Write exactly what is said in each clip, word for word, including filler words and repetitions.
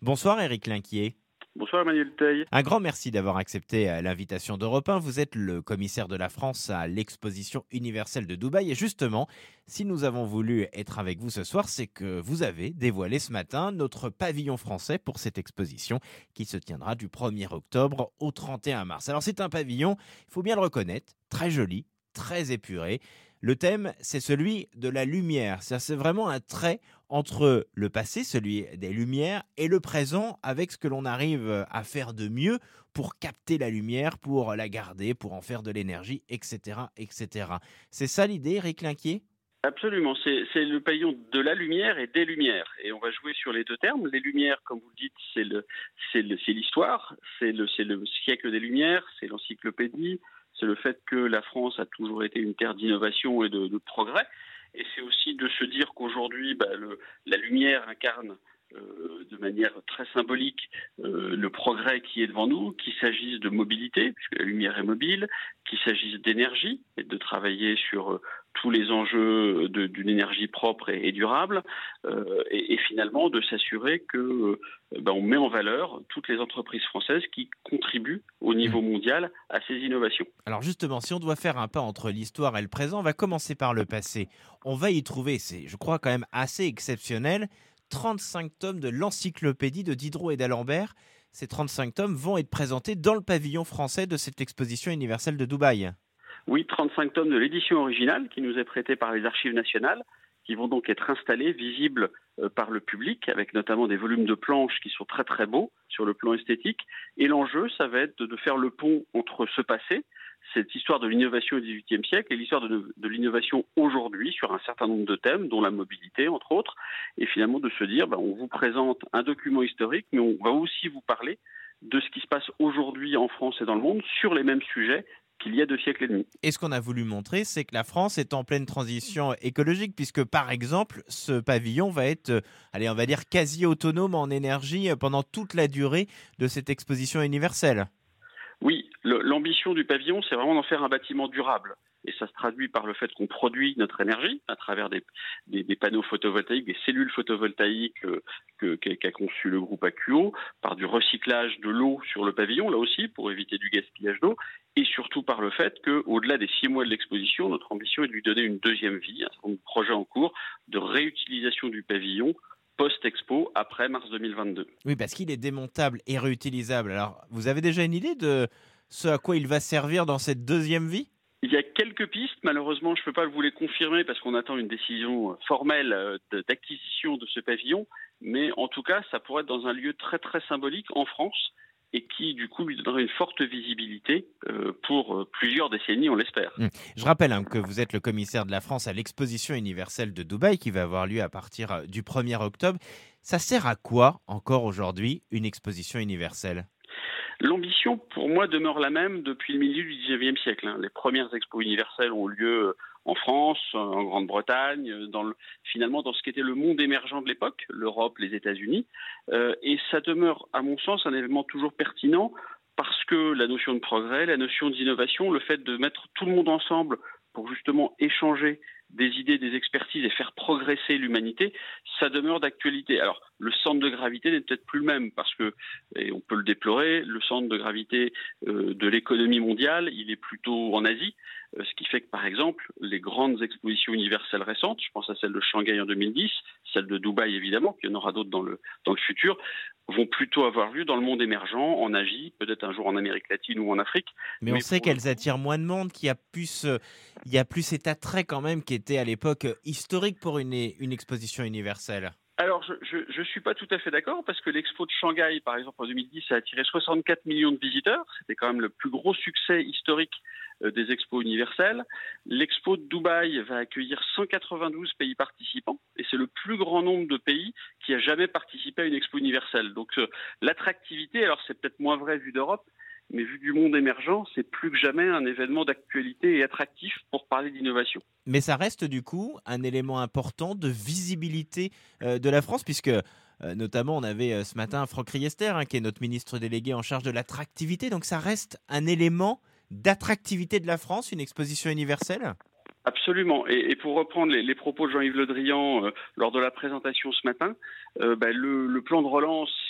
Bonsoir Éric Linquier. Bonsoir Emmanuel Teil. Un grand merci d'avoir accepté euh, l'invitation d'Europe un. Vous êtes le commissaire de la France à l'exposition universelle de Dubaï. Et justement, si nous avons voulu être avec vous ce soir, c'est que vous avez dévoilé ce matin notre pavillon français pour cette exposition qui se tiendra du premier octobre au trente et un mars. Alors c'est un pavillon, il faut bien le reconnaître, très joli, très épuré. Le thème, c'est celui de la lumière. Ça, c'est vraiment un trait entre le passé, celui des Lumières, et le présent, avec ce que l'on arrive à faire de mieux pour capter la lumière, pour la garder, pour en faire de l'énergie, et cetera, et cetera. C'est ça l'idée, Éric Linquier ? Absolument, c'est, c'est le pavillon de la lumière et des lumières. Et on va jouer sur les deux termes. Les lumières, comme vous le dites, c'est, le, c'est, le, c'est l'histoire, c'est le, c'est le siècle des lumières, c'est l'encyclopédie, c'est le fait que la France a toujours été une terre d'innovation et de, de progrès. Et c'est aussi de se dire qu'aujourd'hui, bah, le, la lumière incarne euh, de manière très symbolique euh, le progrès qui est devant nous, qu'il s'agisse de mobilité, puisque la lumière est mobile, qu'il s'agisse d'énergie, et de travailler sur euh, tous les enjeux de, d'une énergie propre et, et durable, euh, et, et finalement de s'assurer que euh, ben, on met en valeur toutes les entreprises françaises qui contribuent au niveau mondial à ces innovations. Alors justement, si on doit faire un pas entre l'histoire et le présent, on va commencer par le passé. On va y trouver, c'est je crois quand même assez exceptionnel, trente-cinq tomes de l'encyclopédie de Diderot et d'Alembert. Ces trente-cinq tomes vont être présentés dans le pavillon français de cette exposition universelle de Dubaï. Oui, trente-cinq tomes de l'édition originale qui nous est prêtée par les Archives nationales, qui vont donc être installés, visibles euh, par le public, avec notamment des volumes de planches qui sont très très beaux sur le plan esthétique. Et l'enjeu, ça va être de, de faire le pont entre ce passé, cette histoire de l'innovation au dix-huitième siècle, et l'histoire de, de l'innovation aujourd'hui sur un certain nombre de thèmes, dont la mobilité, entre autres, et finalement de se dire, ben, on vous présente un document historique, mais on va aussi vous parler de ce qui se passe aujourd'hui en France et dans le monde sur les mêmes sujets qu'il y a deux siècles et demi. Et ce qu'on a voulu montrer, c'est que la France est en pleine transition écologique, puisque par exemple, ce pavillon va être, euh, allez, on va dire quasi autonome en énergie pendant toute la durée de cette exposition universelle. Oui, le, l'ambition du pavillon, c'est vraiment d'en faire un bâtiment durable. Et ça se traduit par le fait qu'on produit notre énergie à travers des, des, des panneaux photovoltaïques, des cellules photovoltaïques euh, que, qu'a conçu le groupe Akuo, par du recyclage de l'eau sur le pavillon, là aussi, pour éviter du gaspillage d'eau, et surtout par le fait qu'au-delà des six mois de l'exposition, notre ambition est de lui donner une deuxième vie, un certain nombre de projets en cours de réutilisation du pavillon post-expo, après mars deux mille vingt-deux. Oui, parce qu'il est démontable et réutilisable. Alors, vous avez déjà une idée de ce à quoi il va servir dans cette deuxième vie ? Il y a quelques pistes, malheureusement je ne peux pas vous les confirmer parce qu'on attend une décision formelle d'acquisition de ce pavillon, mais en tout cas ça pourrait être dans un lieu très très symbolique en France et qui du coup lui donnerait une forte visibilité pour plusieurs décennies, on l'espère. Mmh. Je rappelle hein, que vous êtes le commissaire de la France à l'exposition universelle de Dubaï qui va avoir lieu à partir du premier octobre. Ça sert à quoi encore aujourd'hui une exposition universelle ? L'ambition, pour moi, demeure la même depuis le milieu du dix-neuvième siècle. Les premières expos universelles ont lieu en France, en Grande-Bretagne, dans le, finalement dans ce qu'était le monde émergent de l'époque, l'Europe, les États-Unis. Euh, et ça demeure, à mon sens, un événement toujours pertinent parce que la notion de progrès, la notion d'innovation, le fait de mettre tout le monde ensemble pour justement échanger des idées, des expertises et faire progresser l'humanité, ça demeure d'actualité. Alors, le centre de gravité n'est peut-être plus le même parce que, et on peut le déplorer, le centre de gravité euh, de l'économie mondiale, il est plutôt en Asie, euh, ce qui fait que, par exemple, les grandes expositions universelles récentes, je pense à celle de Shanghai en deux mille dix, celle de Dubaï évidemment, puis il y en aura d'autres dans le, dans le futur, vont plutôt avoir lieu dans le monde émergent, en Asie, peut-être un jour en Amérique latine ou en Afrique. Mais, Mais on sait qu'elles le... attirent moins de monde, qu'il y a plus, euh, il y a plus cet attrait quand même qui était à l'époque historique pour une, une exposition universelle. Alors, je ne suis pas tout à fait d'accord parce que l'expo de Shanghai, par exemple, en deux mille dix, a attiré soixante-quatre millions de visiteurs. C'était quand même le plus gros succès historique euh, des expos universelles. L'expo de Dubaï va accueillir cent quatre-vingt-douze pays participants et c'est le plus grand nombre de pays qui a jamais participé à une expo universelle. Donc, euh, l'attractivité, alors c'est peut-être moins vrai vu d'Europe, mais vu du monde émergent, c'est plus que jamais un événement d'actualité et attractif pour parler d'innovation. Mais ça reste du coup un élément important de visibilité euh, de la France, puisque euh, notamment on avait euh, ce matin Franck Riester, hein, qui est notre ministre délégué en charge de l'attractivité. Donc ça reste un élément d'attractivité de la France, une exposition universelle ? Absolument. Et, et pour reprendre les, les propos de Jean-Yves Le Drian euh, lors de la présentation ce matin, euh, bah, le, le plan de relance,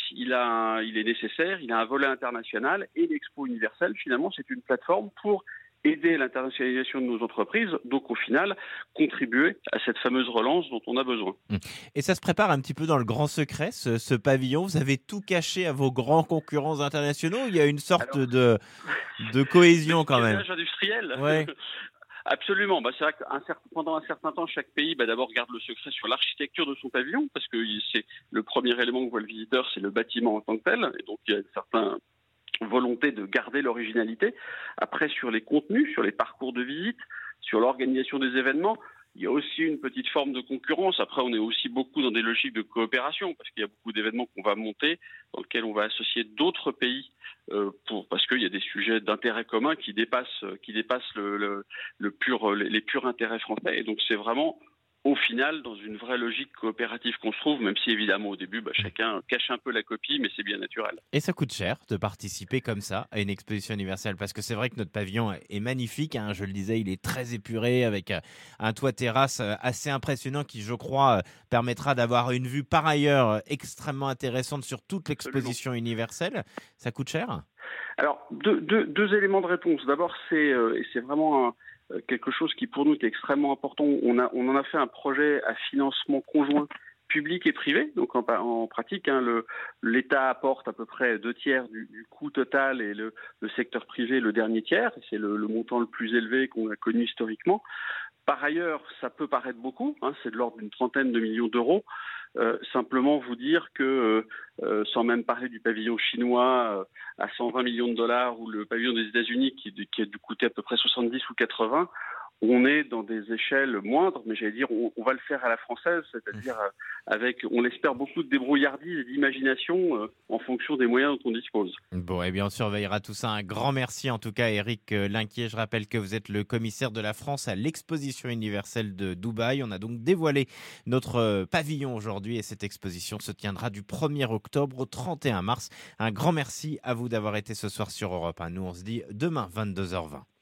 il, a un, il est nécessaire, il a un volet international et l'Expo universelle, finalement, c'est une plateforme pour aider l'internationalisation de nos entreprises, donc au final, contribuer à cette fameuse relance dont on a besoin. Et ça se prépare un petit peu dans le grand secret, ce, ce pavillon. Vous avez tout caché à vos grands concurrents internationaux. Il y a une sorte Alors, de, de cohésion quand même. Industriel. Ouais. Absolument. Bah, c'est vrai que pendant un certain temps, chaque pays bah, d'abord garde le secret sur l'architecture de son pavillon, parce que c'est le premier élément que voit le visiteur, c'est le bâtiment en tant que tel. Et donc il y a une certaine volonté de garder l'originalité. Après, sur les contenus, sur les parcours de visite, sur l'organisation des événements, il y a aussi une petite forme de concurrence. Après, on est aussi beaucoup dans des logiques de coopération, parce qu'il y a beaucoup d'événements qu'on va monter, dans lesquels on va associer d'autres pays, euh, pour, parce qu'il y a des sujets d'intérêt commun qui dépassent, qui dépassent le, le, le pur, les, les purs intérêts français. Et donc, c'est vraiment, au final, dans une vraie logique coopérative qu'on se trouve, même si évidemment au début, bah, chacun cache un peu la copie, mais c'est bien naturel. Et ça coûte cher de participer comme ça à une exposition universelle, parce que c'est vrai que notre pavillon est magnifique, hein, je le disais, il est très épuré, avec un toit terrasse assez impressionnant qui, je crois, permettra d'avoir une vue par ailleurs extrêmement intéressante sur toute l'exposition Absolument. universelle. Ça coûte cher ? Alors, deux, deux, deux éléments de réponse. D'abord, c'est, euh, et c'est vraiment un quelque chose qui pour nous est extrêmement important. On, a, on en a fait un projet à financement conjoint public et privé. Donc en, en pratique, hein, le, l'État apporte à peu près deux tiers du, du coût total et le, le secteur privé le dernier tiers. C'est le, le montant le plus élevé qu'on a connu historiquement. Par ailleurs, ça peut paraître beaucoup, hein, c'est de l'ordre d'une trentaine de millions d'euros. Euh, simplement vous dire que, euh, sans même parler du pavillon chinois euh, à cent vingt millions de dollars ou le pavillon des États-Unis qui, qui a dû coûter à peu près soixante-dix ou quatre-vingts, on est dans des échelles moindres, mais j'allais dire, on, on va le faire à la française, c'est-à-dire euh, avec, on l'espère, beaucoup de débrouillardise et d'imagination euh, en fonction des moyens dont on dispose. Bon, eh bien, on surveillera tout ça. Un grand merci en tout cas, Éric Linquier. Je rappelle que vous êtes le commissaire de la France à l'exposition universelle de Dubaï. On a donc dévoilé notre pavillon aujourd'hui et cette exposition se tiendra du premier octobre au trente et un mars. Un grand merci à vous d'avoir été ce soir sur Europe un. Nous, on se dit demain, vingt-deux heures vingt.